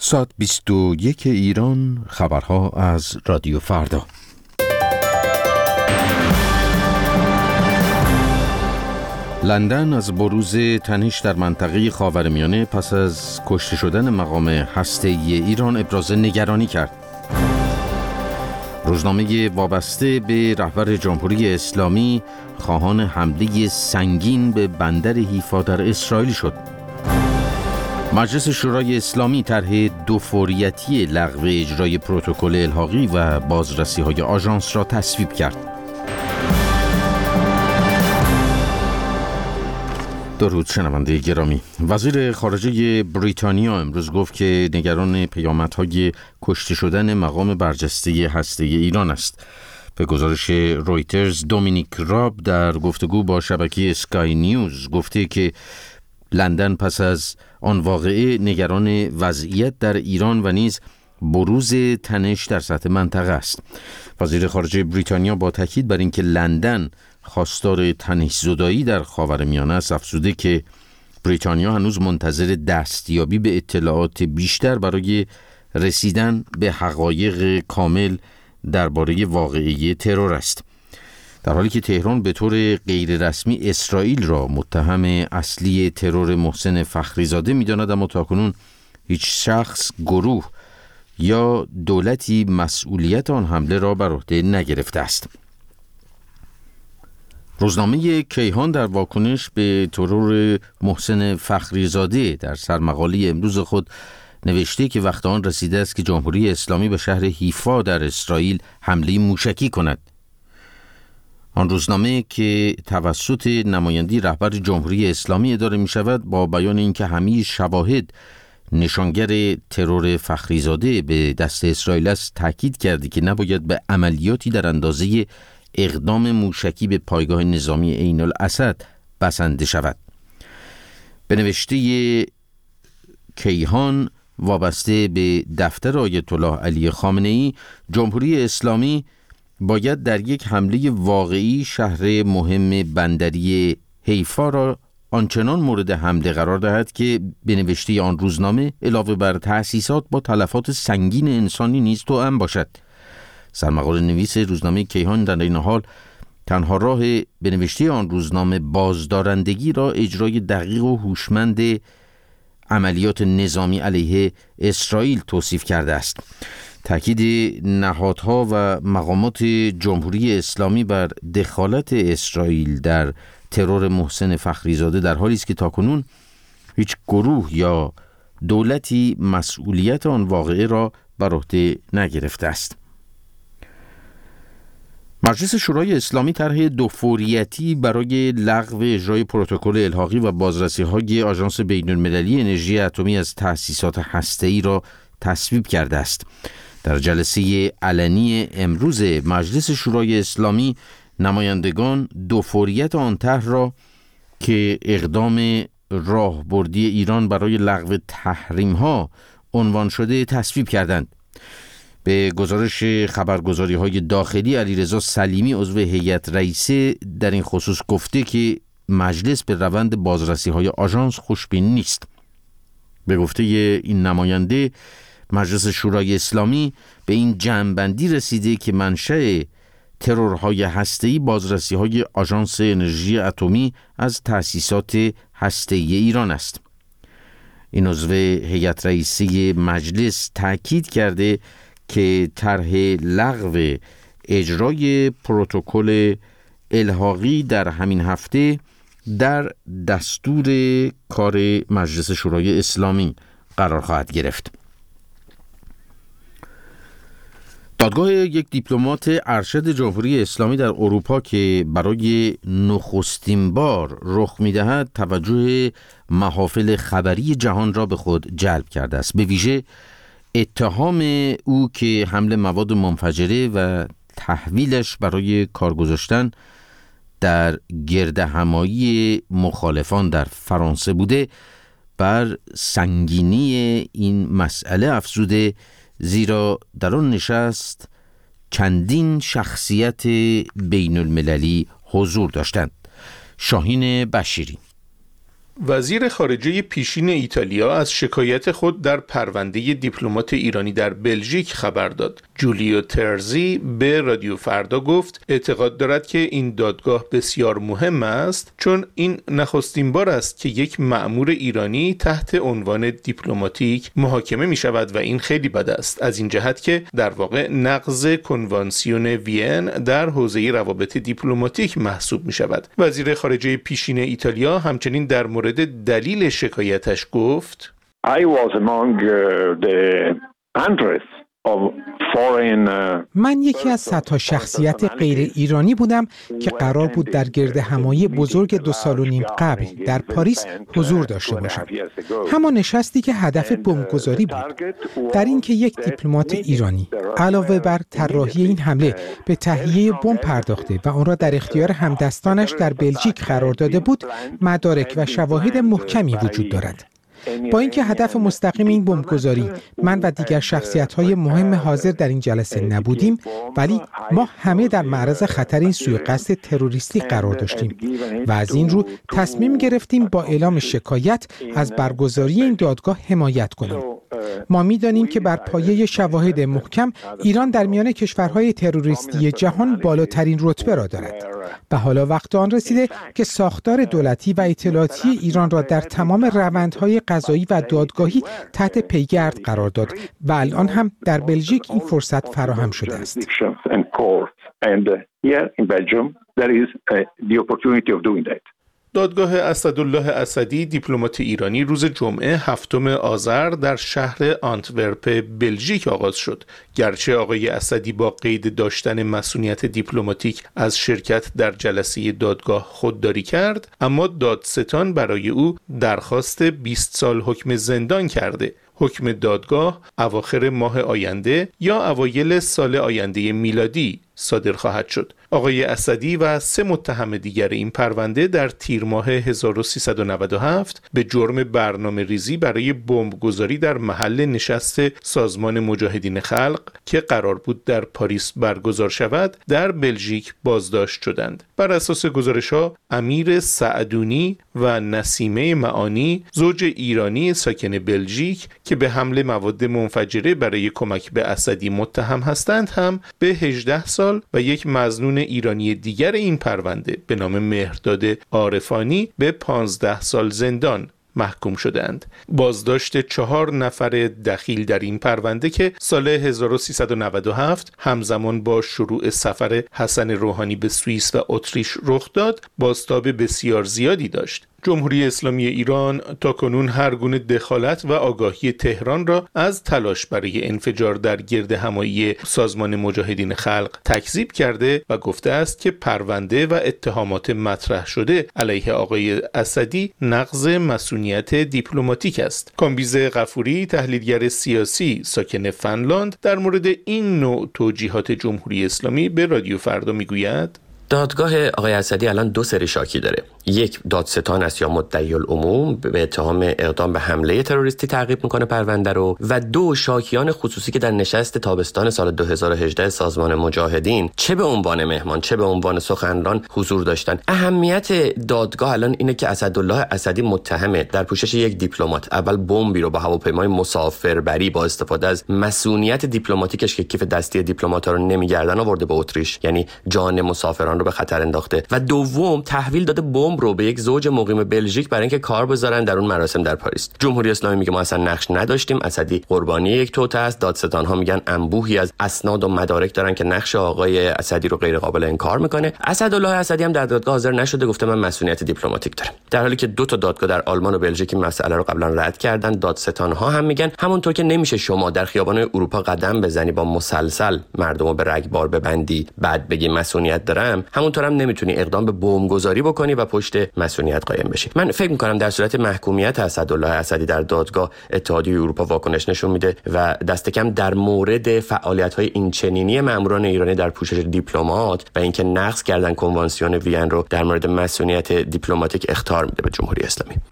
ساعت 21 ایران، خبرها از رادیو فردا. لندن از بروز تنش در منطقه خاورمیانه پس از کشته شدن مقام هسته‌ای ایران ابراز نگرانی کرد. روزنامه وابسته به رهبر جمهوری اسلامی خواهان حمله سنگین به بندر حیفا در اسرائیل شد. مجلس شورای اسلامی طرح دوفوریتی لغو اجرای پروتکل الحاقی و بازرسی‌های آژانس را تصویب کرد. درود شنونده گرامی. وزیر خارجه بریتانیا امروز گفت که نگران پیامدهای کشته شدن مقام برجسته هسته‌ای ایران است. به گزارش رویترز، دومینیک راب در گفتگو با شبکه اسکای نیوز گفته که لندن پس از آن واقعه نگران وضعیت در ایران و نیز بروز تنش در سطح منطقه است. وزیر خارجه بریتانیا با تاکید بر اینکه لندن خواستار تنش‌زدایی در خاورمیانه است افزوده که بریتانیا هنوز منتظر دستیابی به اطلاعات بیشتر برای رسیدن به حقایق کامل درباره واقعه ترور است. در حالی که تهران به طور غیررسمی اسرائیل را متهم اصلی ترور محسن فخریزاده می‌داند، اما تاکنون هیچ شخص، گروه یا دولتی مسئولیت آن حمله را بر عهده نگرفته است. روزنامه کیهان در واکنش به ترور محسن فخریزاده در سرمقاله امروز خود نوشته که وقت آن رسیده است که جمهوری اسلامی به شهر حیفا در اسرائیل حمله موشکی کند. آن روزنامه که توسط نماینده رهبر جمهوری اسلامی اداره می شود با بیان اینکه همه شواهد نشانگر ترور فخریزاده به دست اسرائیل است تاکید کرده که نباید به عملیاتی در اندازه اقدام موشکی به پایگاه نظامی عین الاسد بسنده شود. به نوشته کیهان وابسته به دفتر آیت الله علی خامنه‌ای، جمهوری اسلامی باید در یک حمله واقعی شهر مهم بندری حیفا را آنچنان مورد حمله قرار دهد که به نوشته آن روزنامه علاوه بر تأسیسات با تلفات سنگین انسانی نیز توأم باشد. سرمقاله نویس روزنامه کیهان در این حال تنها راه به نوشته آن روزنامه بازدارندگی را اجرای دقیق و هوشمند عملیات نظامی علیه اسرائیل توصیف کرده است. تاکید نهادها و مقامات جمهوری اسلامی بر دخالت اسرائیل در ترور محسن فخریزاده در حالی است که تاکنون هیچ گروه یا دولتی مسئولیت آن واقعه را بر عهده نگرفته است. مجلس شورای اسلامی طرح دوفوریتی برای لغو اجرای پروتکل الحاقی و بازرسی‌های آژانس بین‌المللی انرژی اتمی از تأسیسات هسته‌ای را تصویب کرده است. در جلسه علنی امروز مجلس شورای اسلامی نمایندگان دوفوریت آن طرح را که اقدام راهبردی ایران برای لغو تحریم‌ها عنوان شده تصویب کردند. به گزارش خبرگزاری‌های داخلی، علیرضا سلیمی عضو هیئت رئیسه در این خصوص گفته که مجلس به روند بازرسی‌های آژانس خوشبین نیست. به گفته این نماینده، مجلس شورای اسلامی به این جمع‌بندی رسیده که منشأ ترورهای هسته‌ای بازرسی‌های آژانس انرژی اتمی از تأسیسات هسته‌ای ایران است. این عضو هیئت رئیسه مجلس تأکید کرده که طرح لغو اجرای پروتکل الحاقی در همین هفته در دستور کار مجلس شورای اسلامی قرار خواهد گرفت. دادگاه یک دیپلمات ارشد جمهوری اسلامی در اروپا که برای نخستین بار رخ می‌دهد توجه محافل خبری جهان را به خود جلب کرده است. به ویژه اتهام او که حمل مواد منفجره و تحویلش برای کار گذاشتن در گردهمایی مخالفان در فرانسه بوده بر سنگینی این مسئله افزوده، زیرا در آن نشست چندین شخصیت بین المللی حضور داشتند. شاهین بشیری. وزیر خارجه پیشین ایتالیا از شکایت خود در پرونده دیپلمات ایرانی در بلژیک خبر داد. جولیو ترزی به رادیو فردا گفت اعتقاد دارد که این دادگاه بسیار مهم است، چون این نخستین بار است که یک مأمور ایرانی تحت عنوان دیپلماتیک محاکمه می شود و این خیلی بد است، از این جهت که در واقع نقض کنوانسیون وین در حوزه روابط دیپلماتیک محسوب می شود. وزیر خارجه پیشین ایتالیا همچنین در مورد دلیل شکایتش گفت I was among the hundreds of foreign من یکی از صدها شخصیت غیر ایرانی بودم که قرار بود در گرد همایی بزرگ 2.5 سال قبل در پاریس حضور داشته باشم. همان نشستی که هدف بمبگذاری بود، در این که یک دیپلمات ایرانی علاوه بر طراحی این حمله به تهیه بمب پرداخته و آن را در اختیار همدستانش در بلژیک قرار داده بود، مدارک و شواهد محکمی وجود دارد. با اینکه هدف مستقیم این بمبگذاری من و دیگر شخصیت‌های مهم حاضر در این جلسه نبودیم، ولی ما همه در معرض خطر این سوءقصد تروریستی قرار داشتیم و از این رو تصمیم گرفتیم با اعلام شکایت از برگزاری این دادگاه حمایت کنیم. ما می‌دانیم که بر پایه شواهد محکم ایران در میان کشورهای تروریستی جهان بالاترین رتبه را دارد و حالا وقت آن رسیده که ساختار دولتی و اطلاعاتی ایران را در تمام روندهای قضایی و دادگاهی تحت پیگرد قرار داد و الان هم در بلژیک این فرصت فراهم شده است. دادگاه اسدالله اسدی دیپلمات ایرانی روز جمعه 7 آذر در شهر آنتورپ بلژیک آغاز شد. گرچه آقای اسدی با قید داشتن مسئولیت دیپلماتیک از شرکت در جلسه دادگاه خودداری کرد، اما دادستان برای او درخواست 20 سال حکم زندان کرده. حکم دادگاه اواخر ماه آینده یا اوایل سال آینده میلادی صادر خواهد شد. آقای اسدی و 3 متهم دیگر این پرونده در تیر ماه 1397 به جرم برنامه ریزی برای بمبگذاری در محل نشست سازمان مجاهدین خلق که قرار بود در پاریس برگزار شود در بلژیک بازداشت شدند. بر اساس گزارش‌ها امیر سعدونی و نسیمه معانی، زوج ایرانی ساکن بلژیک که به حمل مواد منفجره برای کمک به اسدی متهم هستند، هم به 18 سال و یک مظنون ایرانی دیگر این پرونده به نام مهرداد عارفانی به 15 سال زندان محکوم شدند. بازداشت 4 نفر دخیل در این پرونده که سال 1397 همزمان با شروع سفر حسن روحانی به سوئیس و اتریش رخ داد، بازتاب بسیار زیادی داشت. جمهوری اسلامی ایران تاکنون هر گونه دخالت و آگاهی تهران را از تلاش برای انفجار در گرد همایی سازمان مجاهدین خلق تکذیب کرده و گفته است که پرونده و اتهامات مطرح شده علیه آقای اسدی نقض مسئولیت دیپلماتیک است. کامبیز غفوری، تحلیلگر سیاسی ساکن فنلاند، در مورد این نوع توجیهات جمهوری اسلامی به رادیو فردا میگوید: دادگاه آقای اسدی الان 2 سری شاکی داره. یک دادستان است یا مدعی العموم به اتهام اقدام به حمله تروریستی تعقیب میکنه پرونده رو، و 2 شاکیان خصوصی که در نشست تابستان سال 2018 سازمان مجاهدین چه به عنوان مهمان چه به عنوان سخنران حضور داشتن. اهمیت دادگاه الان اینه که اسدالله اسدی متهمه در پوشش یک دیپلمات اول بمبی رو با هواپیمای مسافربری با استفاده از مسئولیت دیپلماتیکش که کیف دستی دیپلمات‌ها رو نمیگردن آورده به اتریش، یعنی جان مسافران رو به خطر انداخته، و دوم تحویل داده بمب رو به یک زوج مقیم بلژیک برای اینکه کار بذارن در اون مراسم در پاریس. جمهوری اسلامی میگه ما اصلا نقش نداشتیم، اسدی قربانی یک توطئه است. دادستان ها میگن انبوهی از اسناد و مدارک دارن که نقش آقای اسدی رو غیر قابل انکار میکنه. اسدالله اسدی هم در دادگاه حاضر نشده، گفته من مسئولیت دیپلماتیک دارم، در حالی که 2 تا دادگاه در آلمان و بلژیک این مسئله رو قبلا رد کردن. دادستان ها هم میگن همونطور که نمیشه شما در خیابان‌های اروپا قدم بزنی با مسلسل مردمو به رگبار ببندی بعد بگی مسئولیت دارم، همونطور هم نمیتونی اقدام به بمبگذاری بکنی و پشت مسئولیت قایم بشی. من فکر میکنم در صورت محکومیت اسدالله اسدی در دادگاه اتحادیه اروپا واکنش نشون میده و دست کم در مورد فعالیت‌های اینچنینی ماموران ایرانی در پوشش دیپلمات و اینکه نقض کردن کنوانسیون وین رو در مورد مسئولیت دیپلماتیک اخطار میده به جمهوری اسلامی.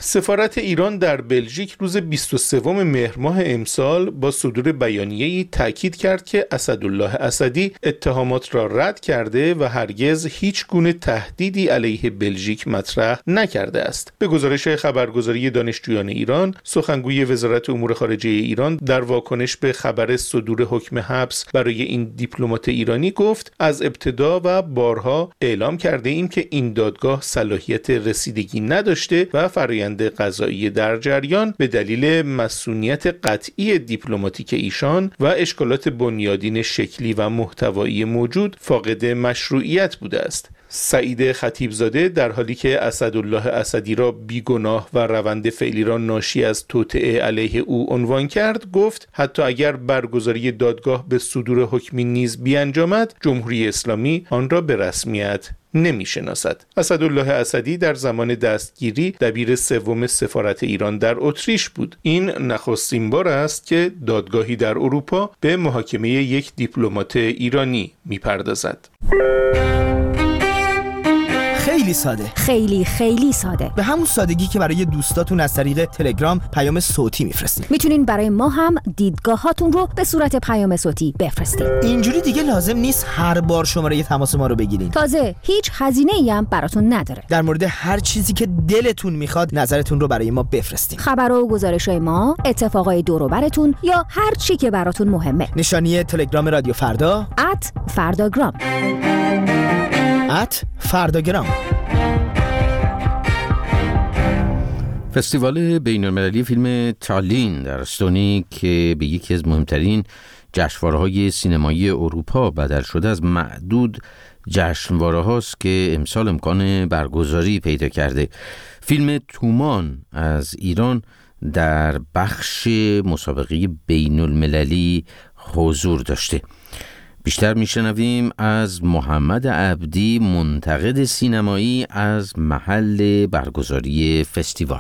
سفارت ایران در بلژیک روز 23 مهر ماه امسال با صدور بیانیه‌ای تاکید کرد که اسدالله اسدی اتهامات را رد کرده و هرگز هیچ گونه تهدیدی علیه بلژیک مطرح نکرده است. به گزارش خبرگزاری دانشجویان ایران، سخنگوی وزارت امور خارجه ایران در واکنش به خبر صدور حکم حبس برای این دیپلمات ایرانی گفت: از ابتدا و بارها اعلام کرده ایم که این دادگاه صلاحیت رسیدگی نداشته و فرآیند قضایی در جریان به دلیل مسئولیت قطعی دیپلماتیک ایشان و اشکالات بنیادین شکلی و محتوایی موجود فاقد مشروعیت بوده است. سعید خطیبزاده در حالی که اسدالله اسدی را بیگناه و روند فعلی را ناشی از توطئه علیه او عنوان کرد، گفت حتی اگر برگزاری دادگاه به صدور حکمی نیز بیانجامد، جمهوری اسلامی آن را به رسمیت نمی‌شناسد. اسدالله اسدی در زمان دستگیری دبیر سوم سفارت ایران در اتریش بود. این نخستین بار است که دادگاهی در اروپا به محاکمه یک دیپلمات ایرانی می‌پردازد. خیلی ساده، خیلی ساده، به همون سادگی که برای دوستاتون از طریق تلگرام پیام صوتی میفرستین. میتونین برای ما هم دیدگاهاتون رو به صورت پیام صوتی بفرستین. اینجوری دیگه لازم نیست هر بار شماره تماس ما رو بگیرین. تازه هیچ هزینه‌ای هم براتون نداره. در مورد هر چیزی که دلتون میخواد نظرتون رو برای ما بفرستین. خبرها و گزارش‌های ما، اتفاقای دور و براتون یا هر چی که براتون مهمه. نشانی تلگرام رادیو فردا @فرداگرام. فرداگرام. فستیوال بین‌المللی فیلم تالین در استونی که به یکی از مهمترین جشنواره‌های سینمایی اروپا بدل شده از معدود جشنواره هاست که امسال امکان برگزاری پیدا کرده. فیلم تومان از ایران در بخش مسابقه بین‌المللی حضور داشته. بیشتر میشنویم از محمد عبدی، منتقد سینمایی، از محل برگزاری فستیوال.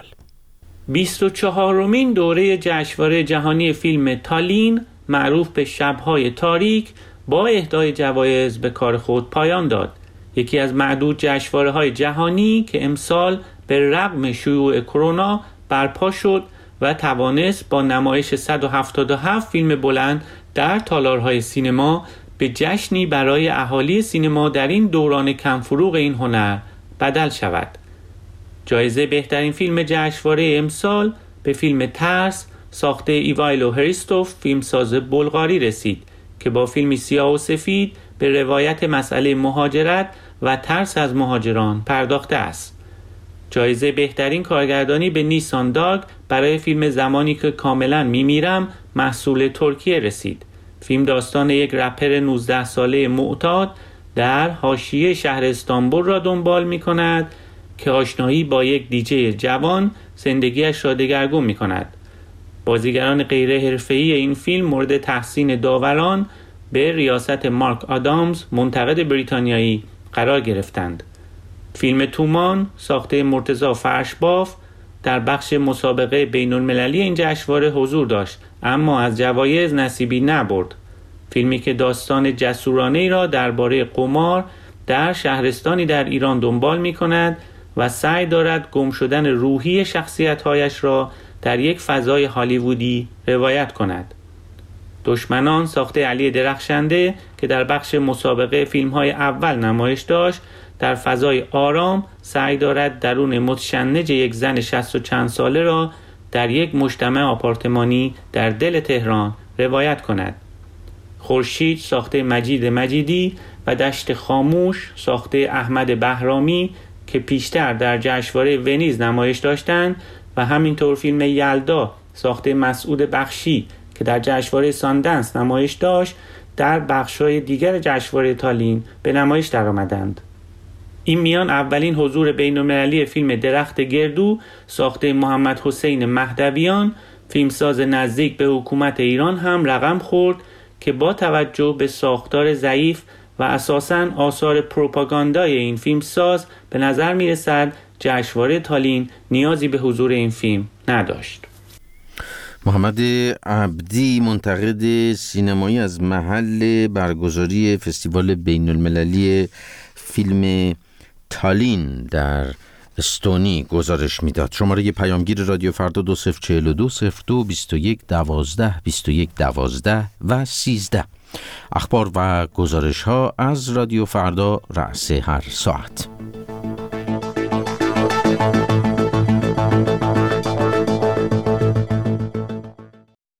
24مین دوره جشنواره جهانی فیلم تالین معروف به شب‌های تاریک با اهدای جوایز به کار خود پایان داد. یکی از معدود جشنواره‌های جهانی که امسال به رغم شیوع کرونا برپا شد و توانست با نمایش 177 فیلم بلند در تالارهای سینما به جشنی برای اهالی سینما در این دوران کمفروغ این هنر بدل شود. جایزه بهترین فیلم جشنواره امسال به فیلم ترس ساخته ایوایلو هریستوف، فیلمساز بلغاری رسید که با فیلمی سیاه و سفید به روایت مسئله مهاجرت و ترس از مهاجران پرداخته است. جایزه بهترین کارگردانی به نیسان داگ برای فیلم زمانی که کاملا میمیرم محصول ترکیه رسید. فیلم داستان یک رپر 19 ساله معتاد در حاشیه شهر استانبول را دنبال می کند که آشنایی با یک دیجی جوان زندگیش را دگرگون می کند. بازیگران غیر حرفه‌ای این فیلم مورد تحسین داوران به ریاست مارک آدامز، منتقد بریتانیایی، قرار گرفتند. فیلم تومان ساخته مرتضی فرشباف در بخش مسابقه بین‌المللی این جشنواره حضور داشت اما از جوایز نصیبی نبرد. فیلمی که داستان جسورانه‌ای را درباره قمار در شهرستانی در ایران دنبال می‌کند و سعی دارد گم شدن روحی شخصیت‌هایش را در یک فضای هالیوودی روایت کند. دشمنان ساخته علی درخشنده که در بخش مسابقه فیلم‌های اول نمایش داشت، در فضای آرام سعی دارد درون متشنج یک زن 60 و چند ساله را در یک مجتمع آپارتمانی در دل تهران روایت کند. خورشید ساخته مجید مجیدی و دشت خاموش ساخته احمد بهرامی که پیشتر در جشنواره ونیز نمایش داشتند و همینطور فیلم یلدا ساخته مسعود بخشی که در جشنواره ساندنس نمایش داشت در بخش‌های دیگر جشنواره تالین به نمایش درآمدند. این میان اولین حضور بین‌المللی فیلم درخت گردو ساخته محمد حسین مهدویان، فیلمساز نزدیک به حکومت ایران هم رقم خورد که با توجه به ساختار ضعیف و اساساً آثار پروپاگاندای این فیلمساز به نظر می‌رسد جشنواره تالین نیازی به حضور این فیلم نداشت. محمد عبدی، منتقد سینمایی، از محل برگزاری فستیوال بین‌المللی فیلم تالین در استونی گزارش میداد. شماره پیامگیر رادیو فردا 2042 02 21 12 21 12 و 13. اخبار و گزارش ها از رادیو فردا رأس هر ساعت.